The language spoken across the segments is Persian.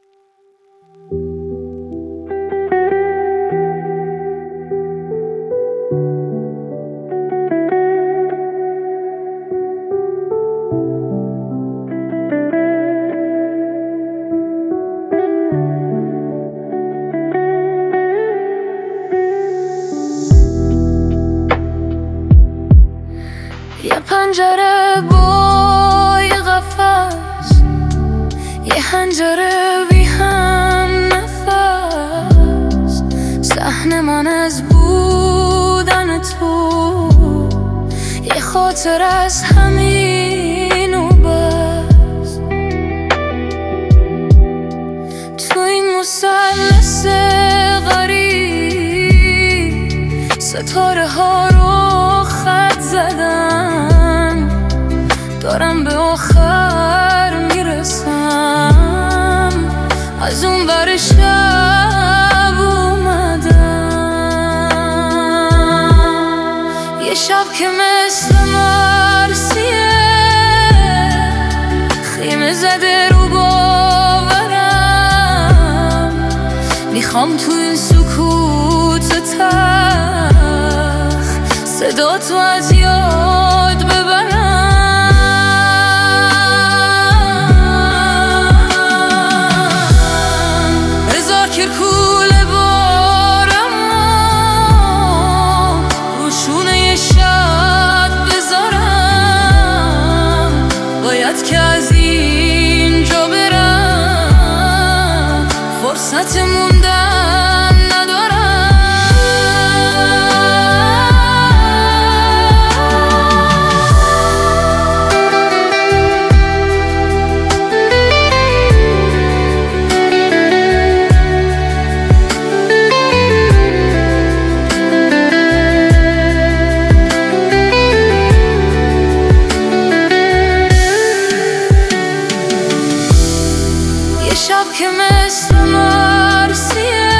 یه پنجره با یه قفس، یه حنجره بی هم نفس، صحن من از بودن تو، یه خاطر از همین و بس. تو این مثلث غریب ستاره ها رو خط زدم، دارم به آخر میرسم، از اون ور شب اومدم. یه شب که مثل مرسیه خیمه زده رو باورم، میخوام تو این سکوت تلخ صدا تو از یاد ببرم. بذار کرکوله بارم روشونه یه شب بذارم، باید که از اینجا برم، فرصت موندن ندارم. شب که مثل مرسیه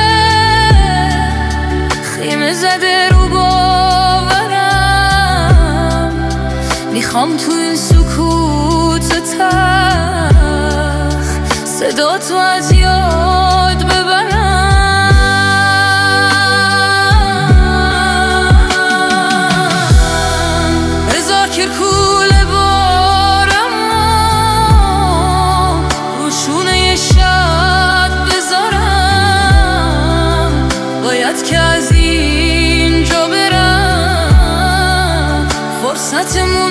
خیمه زده رو باورم، میخوام تو این سکوت تلخ صدا تو از یاد ببرم. بذار کرکوله بارم روشونه یه شب بذارم، باید که از اینجا برم، فرصت